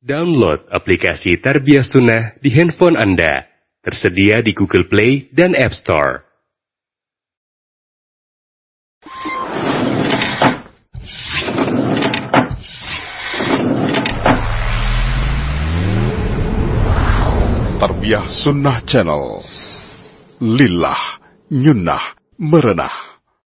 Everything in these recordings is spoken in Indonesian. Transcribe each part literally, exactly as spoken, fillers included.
Download aplikasi Tarbiyah Sunnah di handphone Anda. Tersedia di Google Play dan App Store. Tarbiyah Sunnah Channel. Lillah, nyunnah, merenah.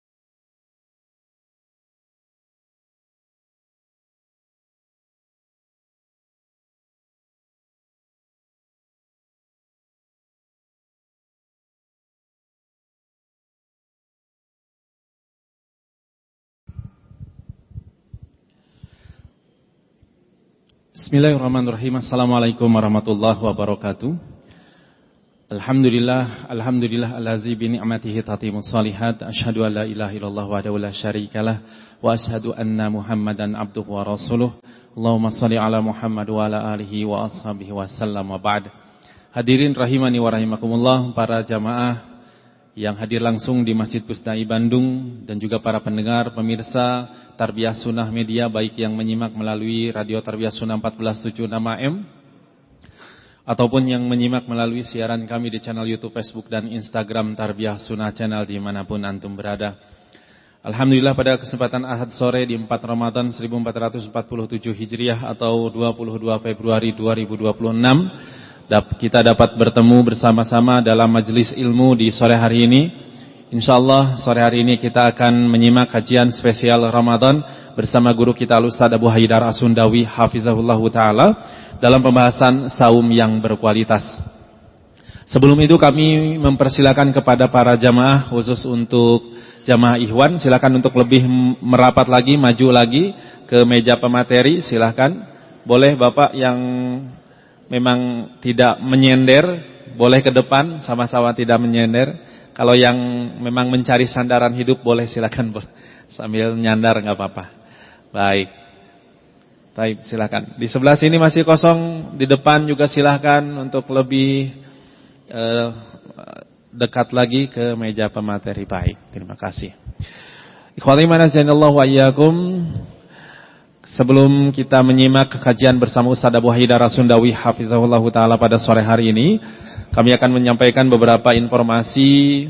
Bismillahirrahmanirrahim. Assalamualaikum warahmatullahi wabarakatuh. Alhamdulillah, alhamdulillah allazi bi ni'matihi tatimmus shalihat. Asyhadu an la ilaha illallah wahdahu la syarikalah wa asyhadu anna Muhammadan abduhu wa rasuluh. Allahumma shalli ala Muhammad wa ala alihi wa ashabihi wa sallam wa ba'd. Hadirin rahimani wa rahimakumullah, para jamaah yang hadir langsung di Masjid Pusdai Bandung dan juga para pendengar, pemirsa Tarbiyah Sunnah Media, baik yang menyimak melalui Radio Tarbiyah Sunnah empat belas tujuh puluh enam A M ataupun yang menyimak melalui siaran kami di channel YouTube, Facebook dan Instagram Tarbiyah Sunnah Channel dimanapun antum berada. Alhamdulillah, pada kesempatan Ahad sore di empat Ramadan seribu empat ratus empat puluh tujuh Hijriah atau dua puluh dua Februari dua ribu dua puluh enam, kita dapat bertemu bersama-sama dalam majelis ilmu di sore hari ini. InsyaAllah sore hari ini kita akan menyimak kajian spesial Ramadan bersama guru kita Al-Ustaz Abu Haidar As-Sundawi hafizahullahu ta'ala dalam pembahasan saum yang berkualitas. Sebelum itu kami mempersilakan kepada para jamaah, khusus untuk jamaah Ikhwan, silakan untuk lebih merapat lagi, maju lagi ke meja pemateri, silakan. Boleh Bapak yang memang tidak menyender, boleh ke depan, sama-sama tidak menyender. Kalau yang memang mencari sandaran hidup, boleh silakan sambil nyandar, nggak apa-apa. Baik, baik, silakan. Di sebelah sini masih kosong, di depan juga silakan untuk lebih eh, dekat lagi ke meja pemateri. Baik, terima kasih. Ikhwani manazanallahu wa iyyakum. Sebelum kita menyimak kajian bersama Ustaz Abu Haidar As-Sundawi hafizahullahu ta'ala pada sore hari ini, kami akan menyampaikan beberapa informasi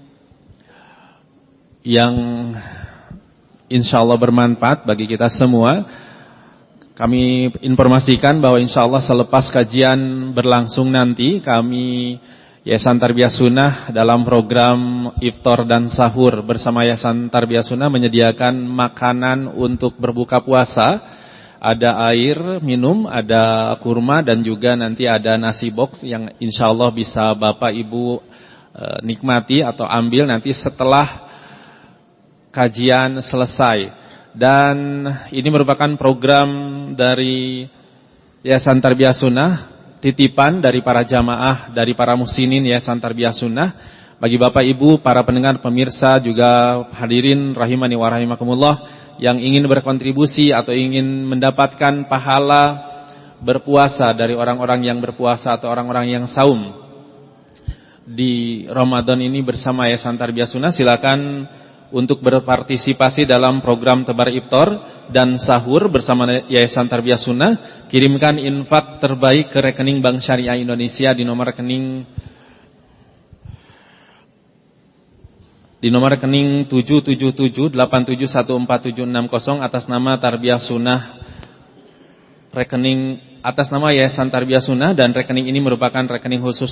yang insyaallah bermanfaat bagi kita semua. Kami informasikan bahwa insyaallah selepas kajian berlangsung nanti, kami Yayasan Tarbiyah Sunnah dalam program iftar dan sahur bersama Yayasan Tarbiyah Sunnah menyediakan makanan untuk berbuka puasa. Ada air minum, ada kurma, dan juga nanti ada nasi box yang insyaallah bisa Bapak Ibu e, nikmati atau ambil nanti setelah kajian selesai. Dan ini merupakan program dari Yayasan Tarbiyah Sunnah, titipan dari para jamaah, dari para muhsinin Yayasan Tarbiyah Sunnah. Bagi Bapak Ibu, para pendengar, pemirsa, juga hadirin rahimani wa rahimakumullah, yang ingin berkontribusi atau ingin mendapatkan pahala berpuasa dari orang-orang yang berpuasa atau orang-orang yang saum di Ramadan ini bersama Yayasan Tarbiyah Sunnah, silakan untuk berpartisipasi dalam program tebar iftar dan sahur bersama Yayasan Tarbiyah Sunnah. Kirimkan infak terbaik ke rekening Bank Syariah Indonesia di nomor rekening di nomor rekening tujuh tujuh tujuh delapan tujuh satu empat tujuh enam nol atas nama Tarbiyah Sunnah, rekening atas nama Yayasan Tarbiyah Sunnah, dan rekening ini merupakan rekening khusus